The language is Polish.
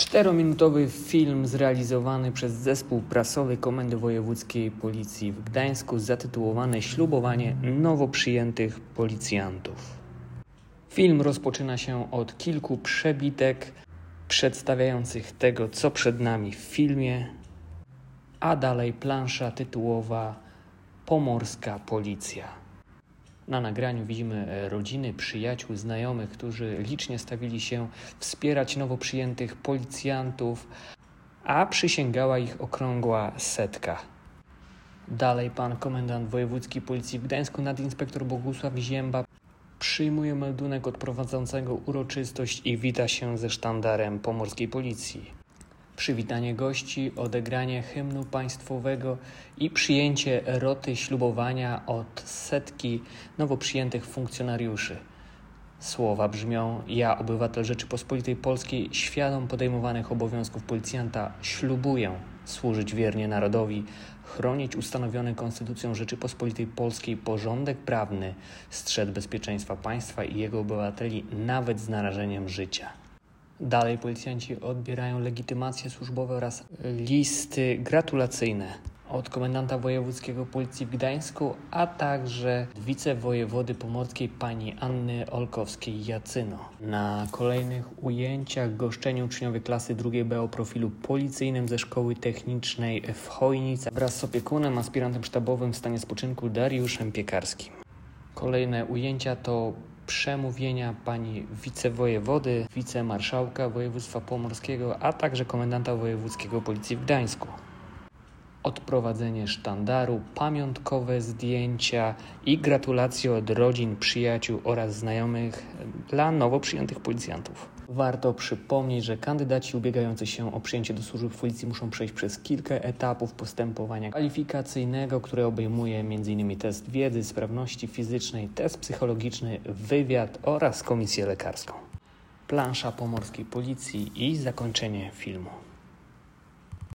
4-minutowy film zrealizowany przez zespół prasowy Komendy Wojewódzkiej Policji w Gdańsku zatytułowany Ślubowanie nowo przyjętych policjantów. Film rozpoczyna się od kilku przebitek przedstawiających tego, co przed nami w filmie, a dalej plansza tytułowa Pomorska Policja. Na nagraniu widzimy rodziny, przyjaciół, znajomych, którzy licznie stawili się wspierać nowo przyjętych policjantów, a przysięgała ich okrągła 100. Dalej pan komendant wojewódzki Policji w Gdańsku, nadinspektor Bogusław Zięba, przyjmuje meldunek od prowadzącego uroczystość i wita się ze sztandarem Pomorskiej Policji. Przywitanie gości, odegranie hymnu państwowego i przyjęcie roty ślubowania od 100 nowo przyjętych funkcjonariuszy. Słowa brzmią: ja, obywatel Rzeczypospolitej Polskiej, świadom podejmowanych obowiązków policjanta, ślubuję służyć wiernie narodowi, chronić ustanowiony Konstytucją Rzeczypospolitej Polskiej porządek prawny, strzec bezpieczeństwa państwa i jego obywateli, nawet z narażeniem życia. Dalej policjanci odbierają legitymacje służbowe oraz listy gratulacyjne od komendanta wojewódzkiego Policji w Gdańsku, a także wicewojewody pomorskiej pani Anny Olkowskiej-Jacyno. Na kolejnych ujęciach goszczeni uczniowie klasy 2B o profilu policyjnym ze Szkoły Technicznej w Chojnicach wraz z opiekunem, aspirantem sztabowym w stanie spoczynku Dariuszem Piekarskim. Kolejne ujęcia to przemówienia pani wicewojewody, wicemarszałka województwa pomorskiego, a także komendanta wojewódzkiego Policji w Gdańsku. Odprowadzenie sztandaru, pamiątkowe zdjęcia i gratulacje od rodzin, przyjaciół oraz znajomych dla nowo przyjętych policjantów. Warto przypomnieć, że kandydaci ubiegający się o przyjęcie do służby w Policji muszą przejść przez kilka etapów postępowania kwalifikacyjnego, które obejmuje m.in. test wiedzy, sprawności fizycznej, test psychologiczny, wywiad oraz komisję lekarską. Plansza Pomorskiej Policji i zakończenie filmu.